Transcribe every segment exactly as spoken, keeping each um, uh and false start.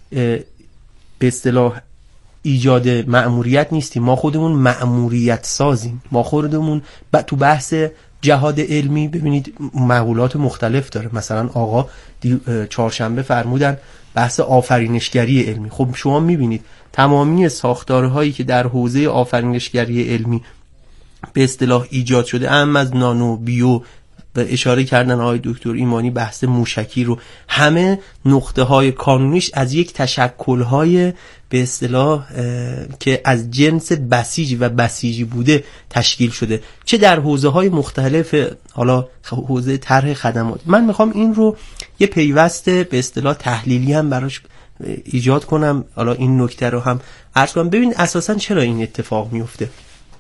به اصطلاح ایجاد مأموریت نیستیم، ما خودمون مأموریت سازیم. ما خودمون ب... تو بحث جهاد علمی ببینید مقولات مختلف داره. مثلا آقا دی... چهارشنبه فرمودن بحث آفرینشگری علمی. خب شما میبینید تمامی ساختارهایی که در حوزه آفرینشگری علمی به اصطلاح ایجاد شده، هم از نانو بیو و اشاره کردن آقای دکتر ایمانی بحث موشکی رو، همه نقطه های کانونیش از یک تشکل های به اصطلاح که از جنس بسیج و بسیجی بوده تشکیل شده، چه در حوزه های مختلف. حالا حوزه طرح خدمات، من میخوام این رو یه پیوست به اصطلاح تحلیلی هم براش ایجاد کنم، حالا این نکته رو هم عرض کنم. ببین اساسا چرا این اتفاق میفته.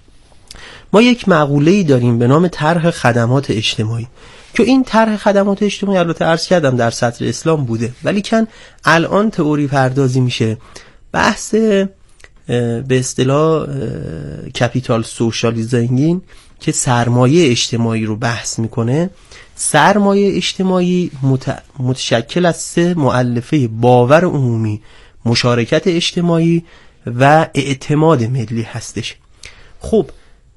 ما یک مقوله‌ای داریم به نام طرح خدمات اجتماعی که این طرح خدمات اجتماعی البته عرض کردم در سطر اسلام بوده، ولی کن الان تئوری پردازی میشه. بحث به اصطلاح کپیتال سوشالیزینگ که سرمایه اجتماعی رو بحث میکنه. سرمایه اجتماعی متشکل از سه مؤلفه: باور عمومی، مشارکت اجتماعی و اعتماد ملی هستش. خب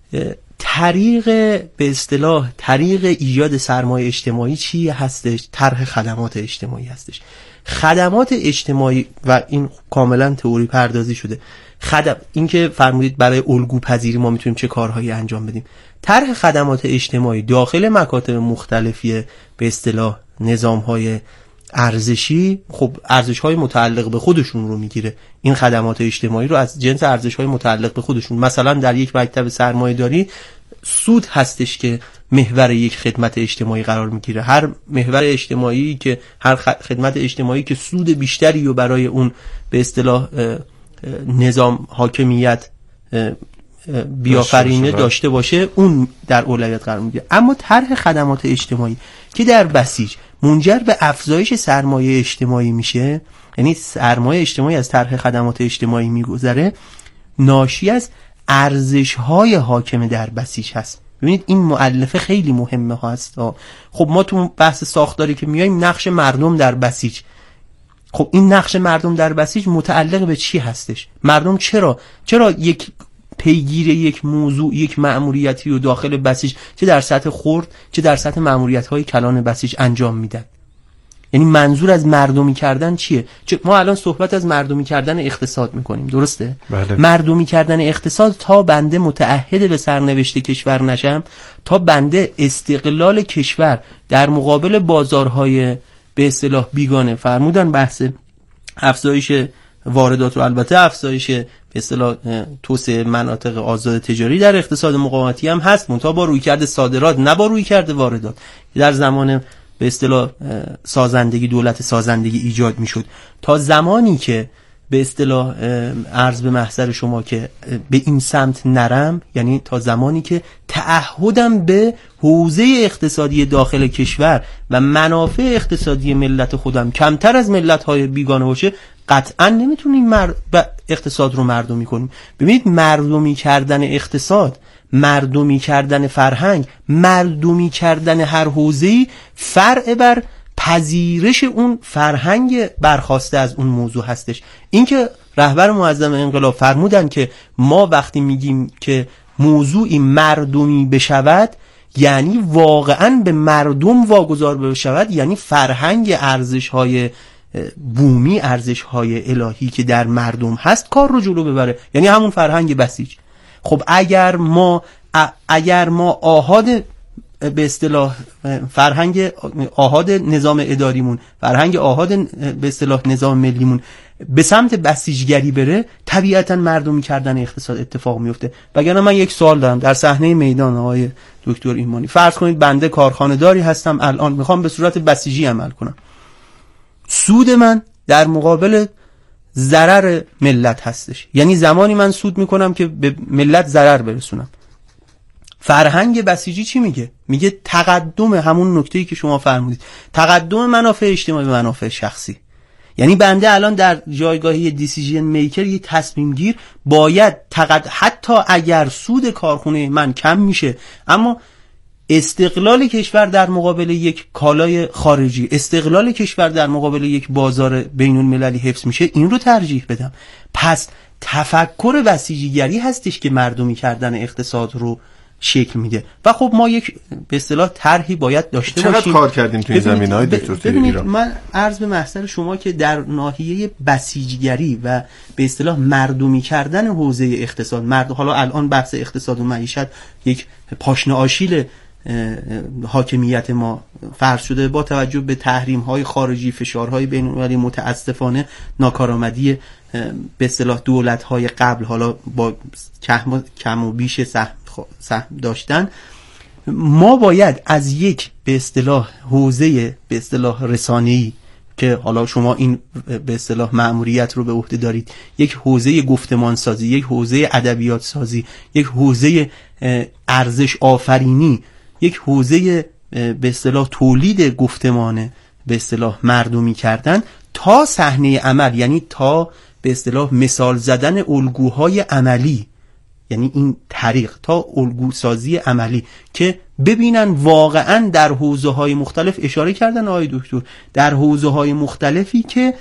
طریق به اصطلاح طریق ایجاد سرمایه اجتماعی چی هستش؟ طرح خدمات اجتماعی هستش. خدمات اجتماعی و این کاملا تئوری پردازی شده. خدم این که فرمودید برای الگو پذیری ما میتونیم چه کارهایی انجام بدیم. طرح خدمات اجتماعی داخل مکاتب مختلفی به اصطلاح نظام‌های ارزشی، خب ارزش‌های متعلق به خودشون رو میگیره. این خدمات اجتماعی رو از جنس ارزش‌های متعلق به خودشون، مثلا در یک مکتب سرمایه‌داری سود هستش که محور یک خدمت اجتماعی قرار میگیره. هر محور اجتماعی که هر خدمت اجتماعی که سود بیشتری رو برای اون به اصطلاح نظام حاکمیت بیافرینه داشته باشه، اون در اولویت قرار میگیره. اما طرح خدمات اجتماعی که در بسیج منجر به افزایش سرمایه اجتماعی میشه، یعنی سرمایه اجتماعی از طرح خدمات اجتماعی میگذره، ناشی از ارزش‌های حاکم در بسیج هست. ببینید این مؤلفه خیلی مهمه هست. خب ما تو بحث ساختاری که میایم، نقش مردم در بسیج، خب این نقش مردم در بسیج متعلق به چی هستش؟ مردم چرا چرا یک پیگیر یک موضوع، یک مأموریتی رو داخل بسیج، چه در سطح خرد چه در سطح مأموریت‌های کلان بسیج انجام میدن؟ یعنی منظور از مردمی کردن چیه؟ ما الان صحبت از مردمی کردن اقتصاد میکنیم، درسته؟ بله. مردمی کردن اقتصاد تا بنده متعهد به سرنوشت کشور نشم، تا بنده استقلال کشور در مقابل بازارهای به اصطلاح بیگانه، فرمودن بحث افزایش واردات رو، البته افزایش به اصطلاح توسعه مناطق آزاد تجاری در اقتصاد مقاومتی هم هست، منتها با رویکرد صادرات نه با رویکرد واردات. در زمان به اصطلاح سازندگی، دولت سازندگی ایجاد میشد. تا زمانی که به اصطلاح عرض به محضر شما که به این سمت نرم، یعنی تا زمانی که تعهدم به حوزه اقتصادی داخل کشور و منافع اقتصادی ملت خودم کمتر از ملت‌های بیگانه باشه، قطعا نمیتونیم مر... اقتصاد رو مردمی کنیم. ببینید مردمی کردن اقتصاد، مردمی کردن فرهنگ، مردمی کردن هر حوزه‌ای فرع بر پذیرش اون فرهنگ برخواسته از اون موضوع هستش. این که رهبر معظم انقلاب فرمودن که ما وقتی میگیم که موضوعی مردمی بشود، یعنی واقعا به مردم واگذار بشود، یعنی فرهنگ ارزش‌های بومی، ارزش‌های الهی که در مردم هست کار رو جلو ببره، یعنی همون فرهنگ بسیج. خب اگر ما اگر ما آحاد به اصطلاح فرهنگ آحاد نظام اداریمون، فرهنگ آحاد به اصطلاح نظام ملیمون به سمت بسیجگری بره، طبیعتا مردمی کردن اقتصاد اتفاق میفته. وگرنه من یک سوال دارم در صحنه میدان آقای دکتر ایمانی، فرض کنید بنده کارخانه داری هستم، الان میخوام به صورت بسیجی عمل کنم، سود من در مقابل ضرر ملت هستش، یعنی زمانی من سود میکنم که به ملت ضرر برسونم. فرهنگ بسیجی چی میگه؟ میگه تقدم، همون نکته‌ای که شما فرمودید، تقدم منافع اجتماعی به منافع شخصی. یعنی بنده الان در جایگاهی دیسیژن میکر، یه تصمیم گیر، باید تقد... حتی اگر سود کارخونه من کم میشه، اما استقلال کشور در مقابل یک کالای خارجی، استقلال کشور در مقابل یک بازار بین المللی حفظ میشه، این رو ترجیح بدم. پس تفکر بسیجیگری هستش که مردمی کردن اقتصاد رو شکل میده و خب ما یک به اصطلاح طرحی باید داشته چقدر باشیم. چقدر کار کردیم تو این زمینه‌های دکتر ببینید من عرض به محضر شما که در ناحیه بسیجیگری و به اصطلاح مردمی کردن حوزه اقتصاد، مرد حالا الان بحث اقتصاد و معیشت یک پاشنه آشیل حاکمیت ما فرض شده با توجه به تحریم‌های خارجی، فشارهای بین‌المللی، متاسفانه ناکارآمدی به اصطلاح دولت‌های قبل حالا با کم و بیش سهم سهم داشتن. ما باید از یک به اصطلاح حوزه به اصطلاح رسانه‌ای که حالا شما این به اصطلاح مأموریت رو به عهده دارید، یک حوزه گفتمان سازی، یک حوزه ادبیات سازی، یک حوزه ارزش آفرینی، یک حوزه به اصطلاح تولید گفتمان به اصطلاح مردمی کردن تا صحنه عمل، یعنی تا به اصطلاح مثال زدن الگوهای عملی، یعنی این طریق تا الگو سازی عملی که ببینن واقعا در حوزه‌های مختلف، اشاره کردن آقای دکتر، در حوزه‌های مختلفی که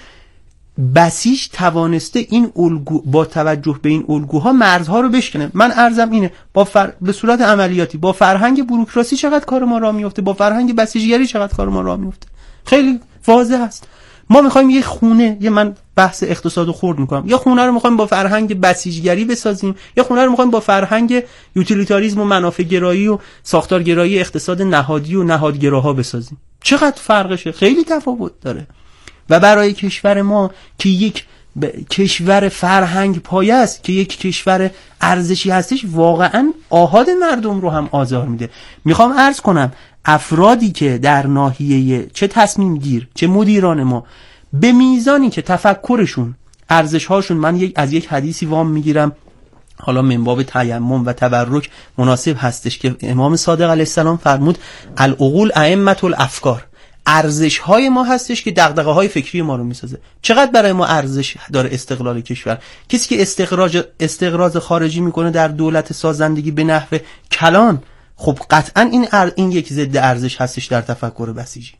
بسیج توانسته این الگو با توجه به این الگوها مرزها رو بشکنه. من عرضم اینه با فر... به صورت عملیاتی با فرهنگ بوروکراسی چقدر کار ما راه میفته، با فرهنگ بسیجگری چقدر کار ما راه میفته، خیلی واضح است. ما میخوایم یه خونه، یه من بحث اقتصادو خورد میکنم، یه خونه رو میخوایم با فرهنگ بسیجگری بسازیم، یه خونه رو میخوایم با فرهنگ یوتیلیتاریسم و منافع گرایی و ساختارگرایی اقتصاد نهادی و نهادگراها بسازیم. چقدر فرقشه، خیلی تفاوت داره. و برای کشور ما که یک ب... کشور فرهنگ پایه است، که یک کشور ارزشی هستش، واقعا آحاد مردم رو هم آزار میده. میخوام عرض کنم افرادی که در ناحیه چه تصمیم گیر چه مدیران ما به میزانی که تفکرشون، ارزش‌هاشون، من یک از یک حدیثی وام میگیرم، حالا من باب تیمم و تبرک مناسب هستش، که امام صادق علیه السلام فرمود العقول ائمة الافکار، ارزش های ما هستش که دغدغه های فکری ما رو میسازه. چقدر برای ما ارزش داره استقلال کشور؟ کسی که استخراج استقراض خارجی میکنه در دولت سازندگی به نحو کلان، خب قطعا این ار... این یک ضد ارزش هستش در تفکر بسیجی.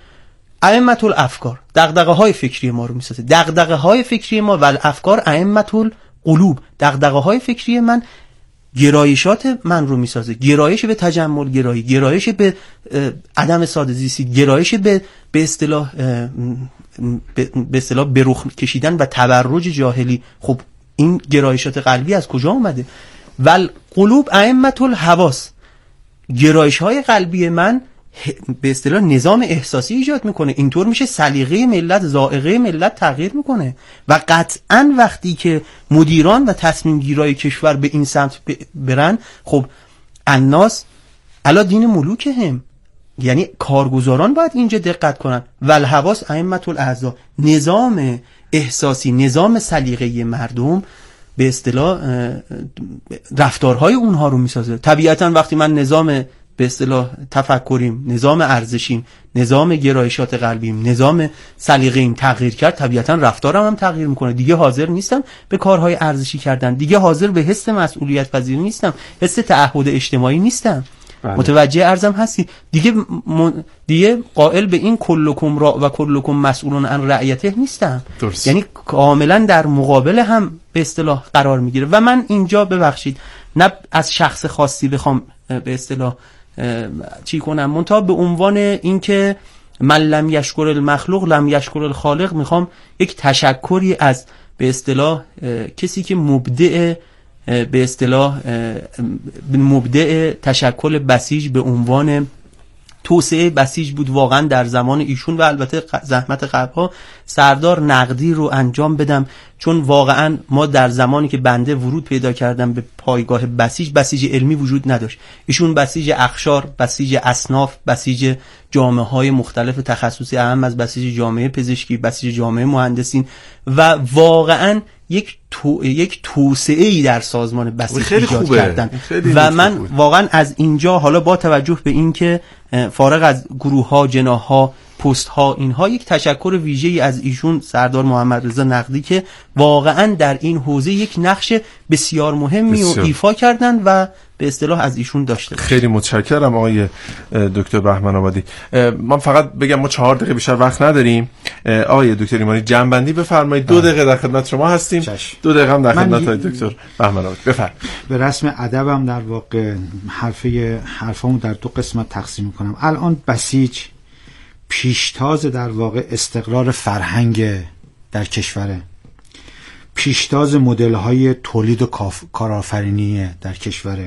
ائمة الافکار، دغدغه های فکری ما رو میسازه. دغدغه های فکری ما و الافکار ائمة القلوب، دغدغه های فکری من گرایشات من رو میسازه، گرایش به تجمل گرایی، گرایش به عدم ساده زیستی، گرایش به به اصطلاح به اصطلاح برخ کشیدن و تبرج جاهلی. خب این گرایشات قلبی از کجا اومده؟ ول قلوب ائمة الحواس، گرایش های قلبی من به اصطلاح نظام احساسی ایجاد میکنه، اینطور میشه سلیقه ملت، ذائقه ملت تغییر میکنه. و قطعا وقتی که مدیران و تصمیم گیرای کشور به این سمت برن، خب الناس علی دین ملوکهم، یعنی کارگزاران باید اینجا دقت کنن. و الحواس ائمة الاعضاء، نظام احساسی، نظام سلیقه مردم به اصطلاح رفتارهای اونها رو میسازه. طبیعتا وقتی من نظام به اصطلاح تفکریم، نظام ارزشیم، نظام گرایشات قلبیم، نظام سلیقه‌ایم تغییر کرد، طبیعتا رفتارم هم تغییر میکنه. دیگه حاضر نیستم به کارهای ارزشی کردن، دیگه حاضر به حس مسئولیت پذیری نیستم، حس تعهد اجتماعی نیستم. بله. متوجه ارزم هستی؟ دیگه م... دیگه قائل به این کلکم را و کلکم مسئولون عن رعیته نیستم. درست. یعنی کاملا در مقابل هم به اصطلاح قرار میگیره. و من اینجا ببخشید نه از شخص خاصی بخوام به اصطلاح چی کنم، منتها به عنوان اینکه من لم یشکر المخلوق لم یشکر الخالق، میخوام یک تشکری از به اصطلاح کسی که مبدع به اصطلاح مبدع تشکل بسیج به عنوان توسعه بسیج بود واقعا در زمان ایشون و البته زحمت قبل‌ها، سردار نقدی رو انجام بدم، چون واقعا ما در زمانی که بنده ورود پیدا کردم به پایگاه بسیج، بسیج علمی وجود نداشت. ایشون بسیج اخشار، بسیج اصناف، بسیج جامعه‌های مختلف تخصصی، اهم از بسیج جامعه پزشکی، بسیج جامعه مهندسین، و واقعا یک تو... یک توسعه‌ای در سازمان بسیج ایجاد کردن. و من خوبه. واقعا از اینجا حالا با توجه به این که فارغ از گروه‌ها، جناح‌ها، پست‌ها، اینها یک تشکر ویژه‌ای از ایشون سردار محمد رضا نقدی که واقعا در این حوزه یک نقش بسیار مهمی رو ایفا کردن و به به اصطلاح از ایشون داشته باشیم. خیلی متشکرم آقای دکتر بهمن آبادی. من فقط بگم ما چهار دقیقه بیشتر وقت نداریم. آقای دکتر ایمانی جنبندی بفرمایید. دو دقیقه در خدمت شما هستیم. چشم. دو دقیقه هم در خدمت آقای دکتر بهمن آبادی. بفرمایید. به رسم ادبم در واقع حرفه حرفامو در دو قسمت تقسیم می‌کنم. الان بسیج پیشتاز در واقع استقرار فرهنگ در کشوره، پیشتاز مدل‌های تولید و کارآفرینی در کشوره،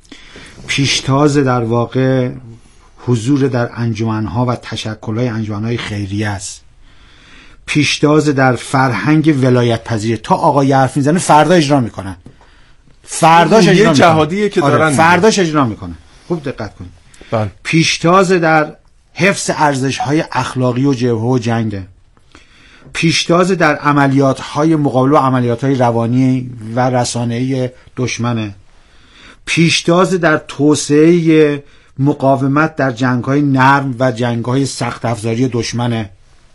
پیشتاز در واقع حضور در انجمن‌ها و تشکل‌های انجمن‌های خیریه است، پیشتاز در فرهنگ ولایت پذیری. تا آقای حرف میزنه فردا اجرا میکنن، فرداش اجرا میکنن، جهادیه که دارن آره فرداش اجرا میکنن. خوب دقت کنید. بله. پیشتاز در حفظ ارزش‌های اخلاقی و جبهه و جنگ، پیشتاز در عملیات‌های مقابله و عملیات‌های روانی و رسانه‌ای دشمنه، پیشتاز در توسعه مقاومت در جنگ‌های نرم و جنگ‌های سخت افزاری دشمنه،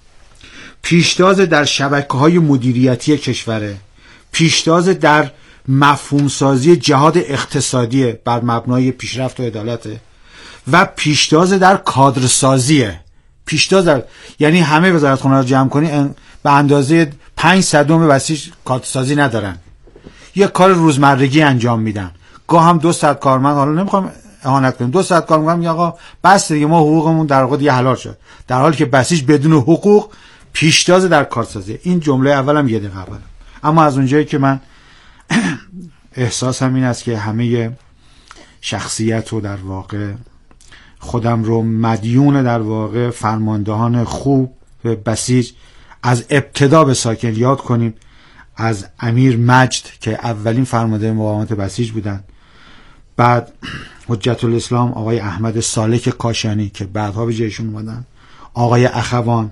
پیشتاز در شبکه‌های مدیریتی کشوره، پیشتاز در مفهومسازی جهاد اقتصادی بر مبنای پیشرفت و عدالته و پیشتاز در کادرسازیه. پیشتاز در یعنی همه وزارتخونه رو جمع کنی به اندازه پنج صدم بسیج کادرسازی ندارن، یه کار روزمرگی انجام میدن. گاه هم دو ساعت کارمند، حالا نمیخوام اهانت کنیم، دو ساعت کارمند میگه آقا بس دیگه ما حقوقمون در واقع دیگه حلال شد، در حالی که بسیج بدون حقوق پیشتاز در کارسازی. این جمله اولم یه دقیقه اولم. اما از اونجایی که من احساسم این است که همه شخصیت رو در واقع خودم رو مدیون در واقع فرماندهان خوب بسیج از ابتدا به ساکن یاد کنیم، از امیر مجد که اولین فرمانده مقاومت بسیج بودن، بعد حجت الاسلام آقای احمد سالک کاشانی که بعدها به جایشون اومدن، آقای اخوان،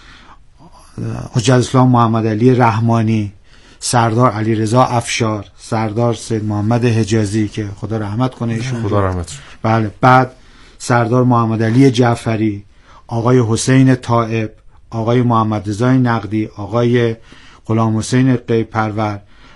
حجت الاسلام محمد علی رحمانی، سردار علی رضا افشار، سردار سید محمد حجازی که خدا رحمت کنه ایشون، خدا رحمت. بله، بعد سردار محمد علی جعفری، آقای حسین طائب، آقای محمد رضا نقدی، آقای غلام حسین قیپرور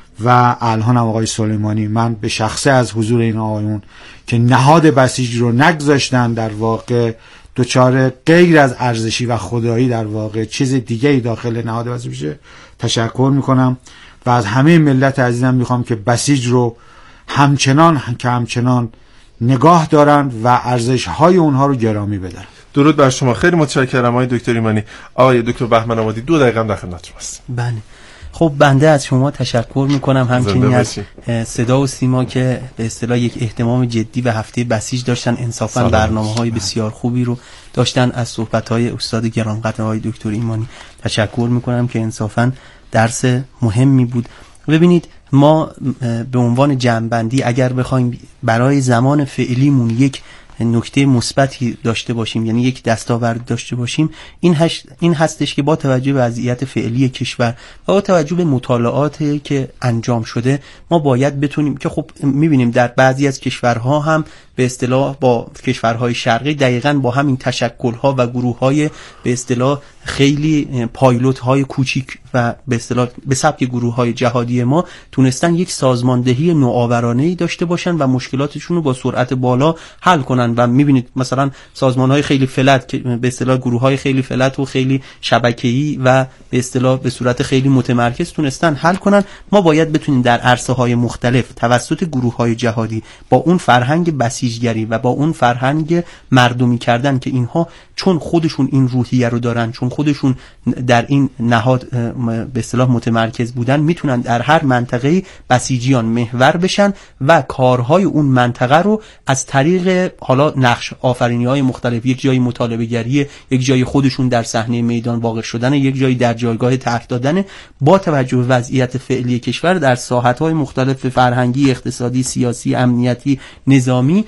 و الان هم آقای سلیمانی. من به شخصه از حضور این آقایون که نهاد بسیج رو نگذاشتن در واقع دوچار غیر از ارزشی و خدایی در واقع چیز دیگه‌ای داخل نهاد بسیج بشه تشکر میکنم و از همه ملت عزیزم میخوام که بسیج رو همچنان که همچنان نگاه دارن و ارزش‌های اونها رو گرامی بدن. درود بر شما. خیلی متشکرم آقای دکتر ایمانی. آقای دکتر بهمن آبادی دو دقیقه هم در خدمت شماست. بله. خب بنده از شما تشکر میکنم، همچنین از صدا و سیما که به اصطلاح یک اهتمام جدی به هفته بسیج داشتن. انصافا برنامه‌های بسیار خوبی رو داشتن. از صحبت‌های استاد گرانقدر آقای دکتر ایمانی تشکر میکنم که انصافا درس مهمی بود. ببینید ما به عنوان جمع‌بندی اگر بخوایم برای زمان فعلیمون یک نکته مثبتی داشته باشیم، یعنی یک دستاورد داشته باشیم، این هش این هستش که با توجه به وضعیت فعلی کشور و با توجه به مطالعاتی که انجام شده ما باید بتونیم که خب می‌بینیم در بعضی از کشورها هم به اصطلاح با کشورهای شرقی دقیقاً با همین تشکل‌ها و گروه‌های به اصطلاح خیلی پایلوت‌های کوچیک و به اصطلاح به سبک گروه‌های جهادی ما تونستن یک سازماندهی نوآورانه‌ای داشته باشن و مشکلاتشون رو با سرعت بالا حل کنن. و می‌بینید مثلا سازمان‌های خیلی فلت که به اصطلاح گروه‌های خیلی فلت و خیلی شبکه‌ای و به اصطلاح به صورت خیلی متمرکز تونستن حل کنن. ما باید بتونیم در عرصه‌های مختلف توسط گروه‌های جهادی با اون فرهنگ بسیجگری و با اون فرهنگ مردمی کردن که اینها چون خودشون این روحیه رو دارن، چون خودشون در این نهاد به اصطلاح متمرکز بودن، میتونن در هر منطقه بسیجیان محور بشن و کارهای اون منطقه رو از طریق حالا نقش آفرینی‌های مختلف، یک جایی مطالبه گری، یک جایی خودشون در صحنه میدان واقع شدن، یک جایی در جایگاه طرح دادن، با توجه به وضعیت فعلی کشور در ساحت‌های مختلف فرهنگی، اقتصادی، سیاسی، امنیتی، نظامی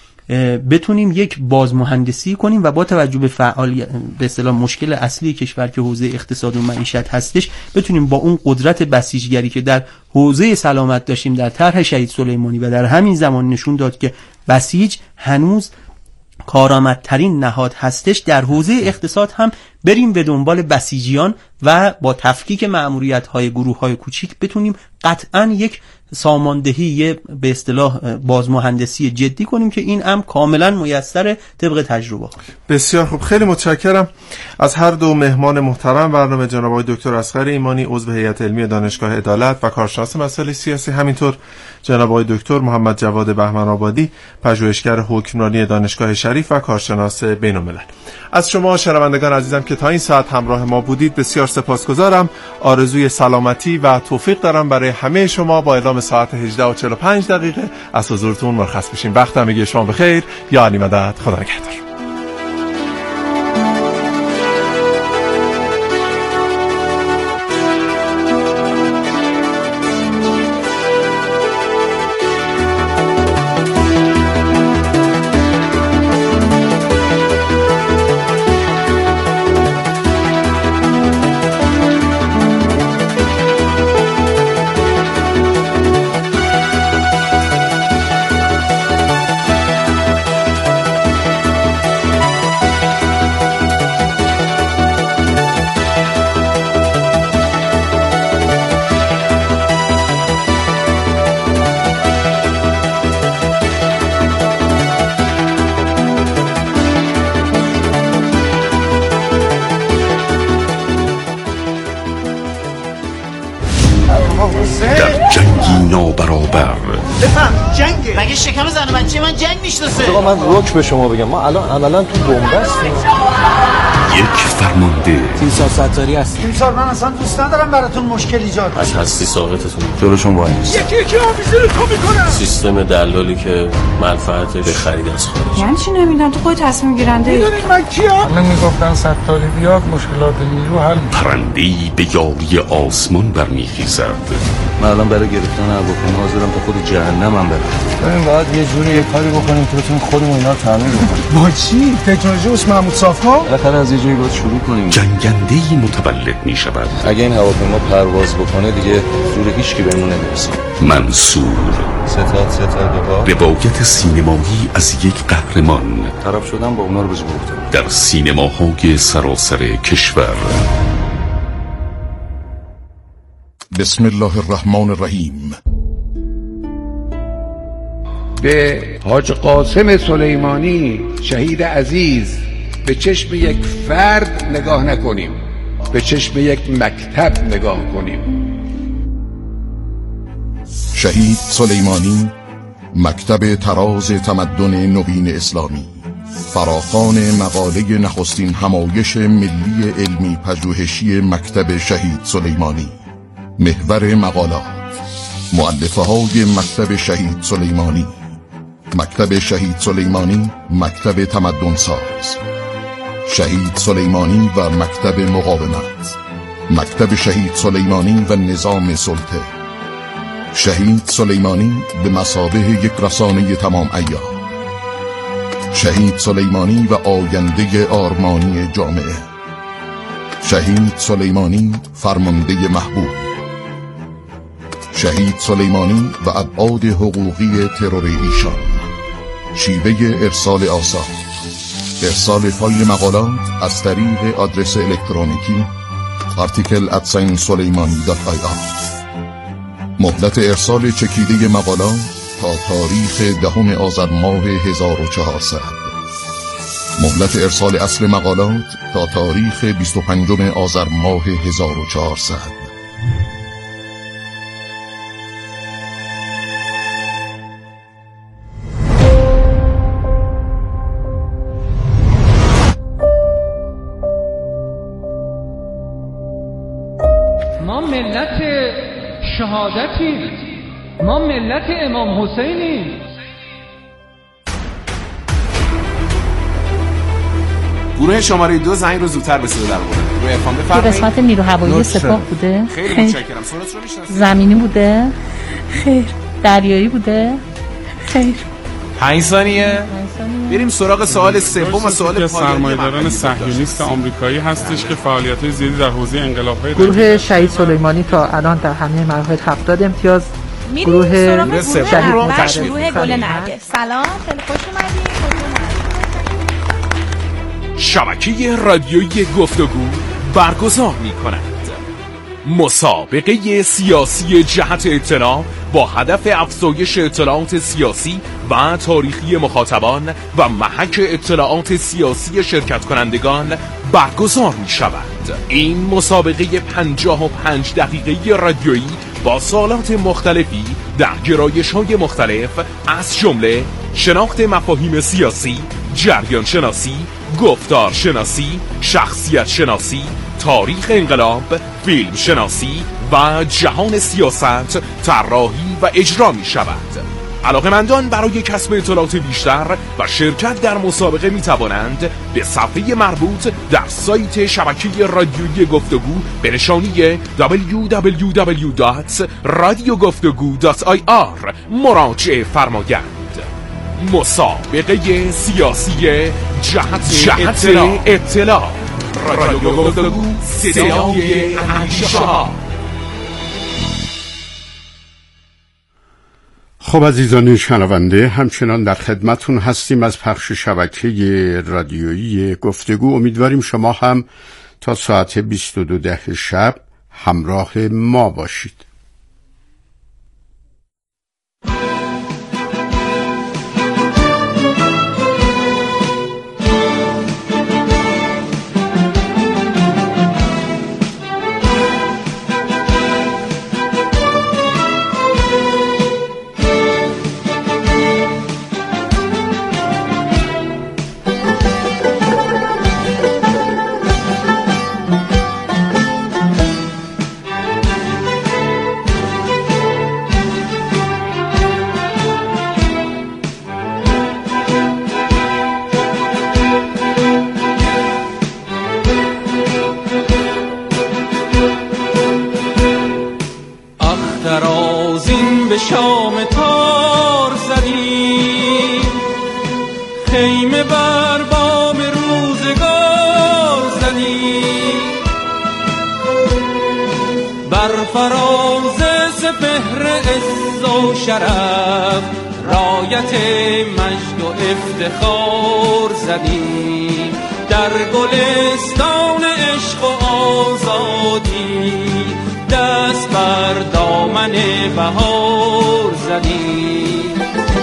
بتونیم یک بازمهندسی کنیم و با توجه به فعالیت به اصطلاح مشکل اصلی کشور که حوزه اقتصاد و معیشت هستش بتونیم با اون قدرت بسیجگری که در حوزه سلامت داشتیم در طرح شهید سلیمانی و در همین زمان نشون داد که بسیج هنوز کارآمدترین نهاد هستش، در حوزه اقتصاد هم بریم به دنبال بسیجیان و با تفکیک مأموریت‌های گروه‌های کوچیک بتونیم قطعاً یک ساماندهی به اصطلاح بازمهندسی جدی کنیم که این امر کاملا میسر طبق تجربه. بسیار خوب، خیلی متشکرم از هر دو مهمان محترم برنامه، جناب آقای دکتر اصغر ایمانی عضو هیئت علمی دانشگاه عدالت و کارشناس مسائل سیاسی، همینطور جناب آقای دکتر محمد جواد بهمن آبادی پژوهشگر حکمرانی دانشگاه شریف و کارشناس بین‌الملل. از شما شنوندگان عزیزم که تا این ساعت همراه ما بودید بسیار سپاسگزارم. آرزوی سلامتی و توفیق دارم برای همه شما. با اعلام ساعت هجده و چهل و پنج دقیقه از حضورتون مرخص بشیم. وقت همگی شما بخیر. یا علی مدد. خدا نگهدار. در جنگی نابرابر بفهم جنگه مگه شکم زن بچه من جنگ میشناسه؟ آقا من رک به شما بگم ما الان عملا تو بنبستیم. یک فرمانده تیمسار ستاری هست. تیمسار من اصلا دوست ندارم براتون مشکل ایجاد از هستی ساقطتون جلوشون وای نیست. یکی یکی آویزه تو میکنم. سیستم دلالی که منفعتش به خرید از خارج. یعنی چی نمیدونم تو خود تصمیم گیرنده ای؟ میدونید من کیم؟ من میگفتن ستاری بیاد مشکلات نیرو حل میشه. پرنده‌ای به یاری آسمان برمیخیزد. من الان برای گرفتن هواپیما حاضرم تا خود جهنم هم برم. ببین باید یه جوری یه کاری بکنیم که بتونیم خودمون اینا رو تعمیر بکنیم. با چی؟ تکنولوژی واسه محمود صافا؟ بالاخره از یه جایی باید شروع کنیم. جنگنده‌ای متولد میشود. اگه این هواپیما پرواز بکنه دیگه زور هیچ کی بهمون نمیرسه. منصور ستاد ستاد ها روایت سینمایی از یک قهرمان طرف شدن با اونا رو به جور گفتم در سینماهای سراسر کشور. بسم الله الرحمن الرحیم. به حاج قاسم سلیمانی شهید عزیز به چشم یک فرد نگاه نکنیم، به چشم یک مکتب نگاه کنیم. شهید سلیمانی مکتب تراز تمدن نوین اسلامی، فراخوان مقاله نخستین همایش ملی علمی پژوهشی مکتب شهید سلیمانی. محور مقالات مؤلفه های مکتب شهید سلیمانی. مکتب شهید سلیمانی مکتب تمدن ساز. شهید سلیمانی و مکتب مقاومت. مکتب شهید سلیمانی و نظام سلطه. شهید سلیمانی به مثابه یک رسانه تمام عیار. شهید سلیمانی و آینده آرمانی جامعه. شهید سلیمانی فرمانده محبوب. شهید سلیمانی و ابعاد حقوقی ترور ایشان. شیوه ارسال آثار. ارسال فایل مقالات از طریق آدرس الکترونیکی article at suleimani dot i r. مهلت ارسال چکیده مقالات تا تاریخ دهم آذر ماه هزار و چهارصد. مهلت ارسال اصل مقالات تا تاریخ بیست و پنجم آذر ماه هزار و چهارصد. ما ملت شهادتیم، ما ملت امام حسینیم. گروه شماره دو زنگ رو زودتر به صدا در آورد. گروه افام بفرمایید. قسمت نیرو هوایی سپاه بوده؟ خیلی متشکرم. سرعت رو میشناسید؟ زمینی بوده؟ خیر. دریایی بوده؟ خیر. پنج ثانیه. بریم سراغ سوال سوم و سوال پایانی. سرمایه‌داران صهیونیست آمریکایی هستش که فعالیت‌های زیادی در حوزه انقلاب‌های گروه شهید سلیمانی تا الان در همه مراحل هفتاد امتیاز. گروه شهید گروه گل نرگس. سلام، خیلی خوش اومدید. شبکه رادیویی گفتگو برگزار می کند. مسابقه سیاسی جهت اطلاع با هدف افزایش اطلاعات سیاسی و تاریخی مخاطبان و محک اطلاعات سیاسی شرکت کنندگان برگزار می شود. این مسابقه پنجاه و پنج دقیقه رادیویی با سوالات مختلفی در گرایش‌های مختلف از جمله شناخت مفاهیم سیاسی، جریان شناسی، گفتار شناسی، شخصیت شناسی، تاریخ انقلاب، فیلم شناسی و جهان سیاست طراحی و اجرا می شود. علاقه‌مندان برای کسب اطلاعات بیشتر و شرکت در مسابقه می توانند به صفحه مربوط در سایت شبکه رادیویی گفتگو به نشانی دبلیو دبلیو دبلیو دات رادیو گفتگو دات آی آر مراجعه فرمایند. مسابقه سیاسی جهت, جهت اطلاع, اطلاع. رادیو گفتگو، صدای اندیشه ها. خب عزیزان شنونده، همچنان در خدمتون هستیم از پخش شبکه رادیویی گفتگو. امیدواریم شما هم تا ساعت بیست و دو ده شب همراه ما باشید. شام تار زدیم، خیمه بر بام روزگار زدیم، بر فراز سپهر عز و شرف رایت مجد و افتخار زدیم، در گلستان عشق و آزادی دست بر دامن بهار زدیم.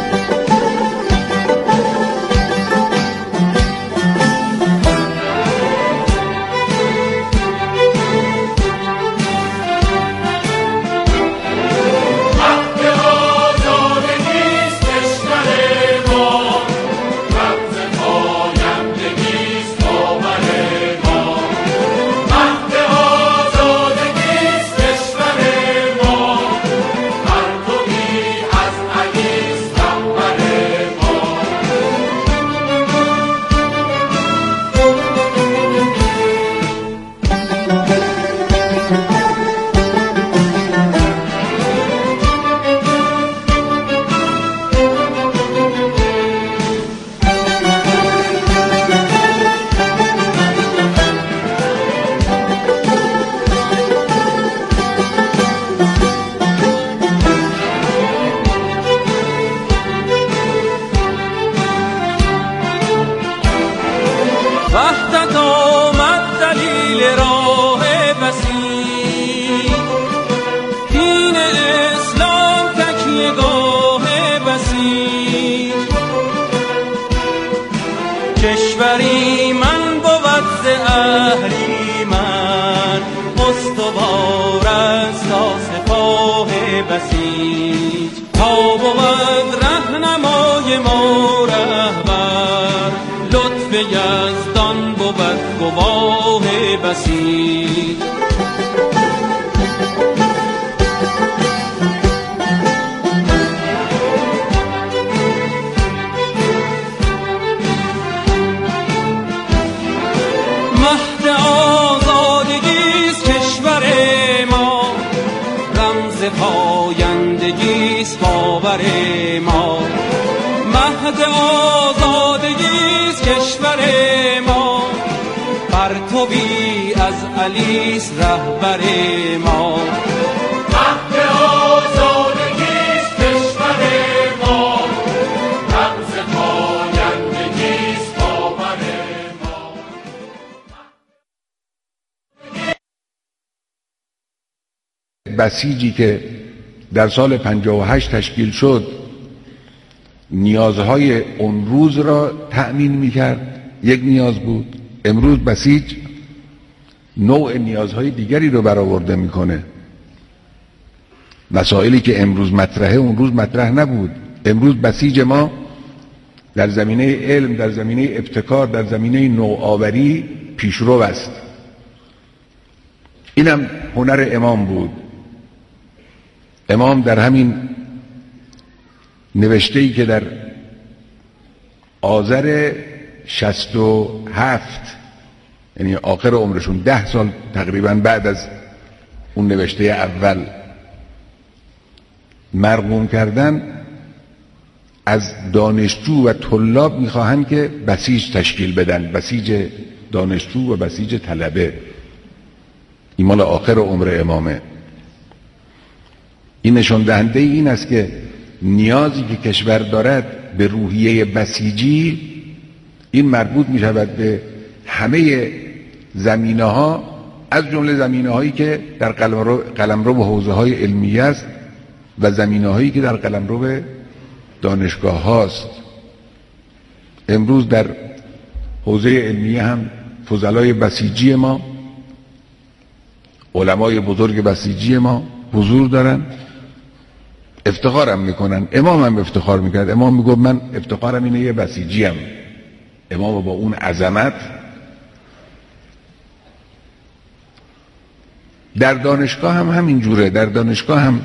کشوری من بود ز اهریمن، استوار است تا سپاه بسیج، تا بود رهنمای ما رهبر، لطف یزدان بود گواه بسیج. مهد آزادگیست کشور ما، رمز پایندگیست باور ما. مهد آزادگیست کشور ما، پرتوی از علیست رهبر ما. مهد آزادگیست کشور ما، رمز پایندگیست باور ما. بسیجی که در سال پنجاه و هشت تشکیل شد نیازهای اون روز را تأمین میکرد، یک نیاز بود. امروز بسیج نوع نیازهای دیگری رو برآورده میکنه. مسائلی که امروز مطرحه اون روز مطرح نبود. امروز بسیج ما در زمینه علم، در زمینه ابتکار، در زمینه نوآوری پیشرو است. اینم هنر امام بود. امام در همین نوشته‌ای که در آذر شصت و هفت، یعنی آخر عمرشون ده سال تقریبا بعد از اون نوشته اول مرقوم کردن، از دانشجو و طلاب میخواهند که بسیج تشکیل بدن، بسیج دانشجو و بسیج طلبه. این مال آخر عمر امامه. این نشان دهنده این است که نیازی که کشور دارد به روحیه بسیجی، این مربوط می شود به همه زمینه ها، از جمله زمینه هایی که در قلمرو, قلمرو به حوزه های علمی است و زمینه هایی که در قلمرو به دانشگاه هاست. امروز در حوزه علمی هم فضلای بسیجی ما، علمای بزرگ بسیجی ما حضور دارن، افتخارم میکنن. امام هم افتخار میکرد. امام میگفت من افتخارم اینه یه بسیجی هم. امام با اون عظمت. در دانشگاه هم همین جوره. در دانشگاه هم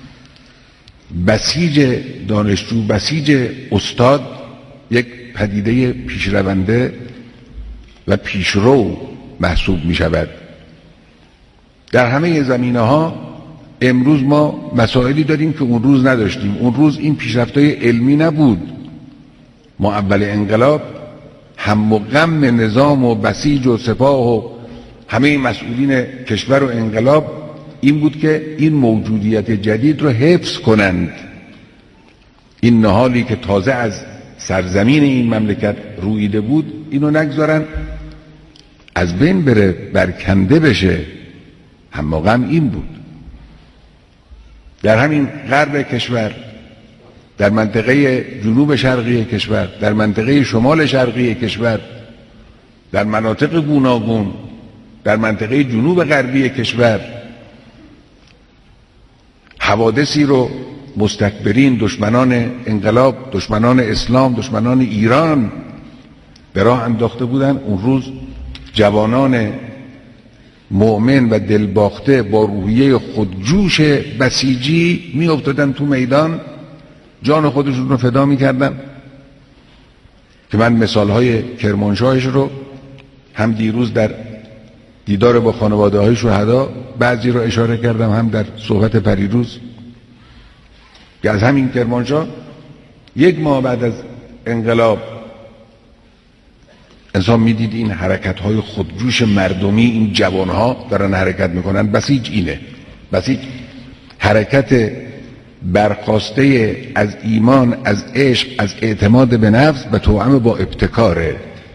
بسیج دانشجو، بسیج استاد یک پدیده پیشرونده و پیشرو محسوب میشود. در همه زمینه ها امروز ما مسائلی داریم که اون روز نداشتیم. اون روز این پیشرفت‌های علمی نبود. ما اول انقلاب هم و غم نظام و بسیج و سپاه و همه مسئولین کشور و انقلاب این بود که این موجودیت جدید رو حفظ کنند. این نهالی که تازه از سرزمین این مملکت رویده بود اینو نگذارن از بین بره، برکنده بشه. هم و غم این بود. در همین غرب کشور، در منطقه جنوب شرقی کشور، در منطقه شمال شرقی کشور، در مناطق گوناگون، در منطقه جنوب غربی کشور، حوادثی رو مستکبرین، دشمنان انقلاب، دشمنان اسلام، دشمنان ایران به راه انداخته بودن. اون روز جوانان مؤمن و دلباخته با روحیه خودجوش بسیجی می افتادن تو میدان، جان خودشون رو فدا می کردن. که من مثالهای کرمانشاهش رو هم دیروز در دیدار با خانواده های شهدا بعضی رو اشاره کردم، هم در صحبت پریروز، که از همین کرمانشاه یک ماه بعد از انقلاب انسان میدید این حرکت های خودجوش مردمی، این جوان ها دارن حرکت میکنن. بسیج اینه. بسیج حرکت برخاسته از ایمان، از عشق، از اعتماد به نفس و توأم با ابتکاره.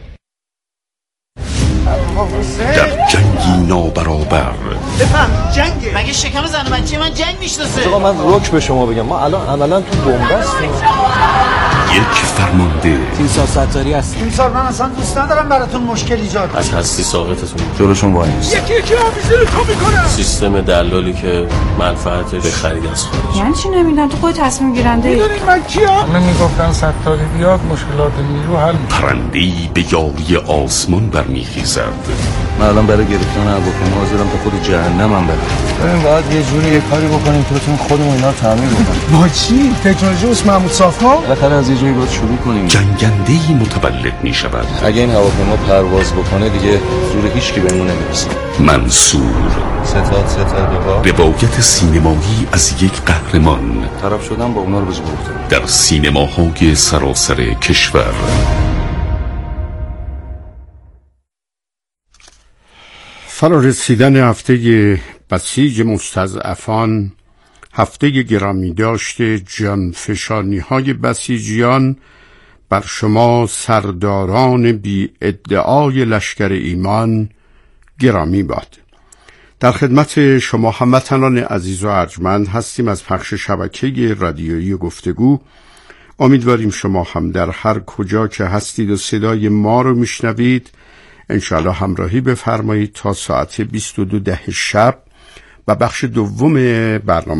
در جنگی نابرابر بفهم جنگه. مگه شکم زن بچه من جنگ میشناسه؟ آقا من رک به شما بگم، ما الان عملا تو بنبستیم. یک فرمانده تیمسار ستاری هست. تیمسار من اصلا دوست ندارم براتون مشکل ایجاد کنم. از هستی ساقطتون جلوشون وای نیست. یکی یکی آفیسر رو میکنم. سیستم دلالی که منفعتش به خرید از خارج. یعنی چی نمیدونم؟ تو خود تصمیم گیرنده ای. میدونید من کیم؟ من میگفتن ستاری بیاد مشکلات نیرو حل میشه. پرنده‌ای به یاری آسمان برمیخیزد. من الان برای گرفتن هواپیما حاضرم تا خود جهنمم برم. ببین باید یه جوری یه کاری بکنیم که بتونیم خودمون اینا رو تعمیر بکنیم. با چی؟ تکنولوژی واسه محمود صافا؟ بالاخره از یه جایی باید شروع کنیم. جنگنده‌ای متولد می شود. اگه این هواپیما پرواز بکنه دیگه زور هیچ کی بهمون نمیرسه. منصور ستاد ستاد بابا. روایت سینمایی از یک قهرمان. طرف شدم با اونا رو بزرگ گفتم. در سینماهای سراسر کشور. فرا رسیدن هفته بسیج مستضعفان، هفته گرامی داشته جانفشانی های بسیجیان بر شما سرداران بی ادعای لشکر ایمان گرامی باد. در خدمت شما هموطنان عزیز و ارجمند هستیم از پخش شبکه رادیویی گفتگو. امیدواریم شما هم در هر کجا که هستید و صدای ما رو میشنوید انشاءالله همراهی بفرمایید تا ساعت بیست و دو ده شب و بخش دوم برنامه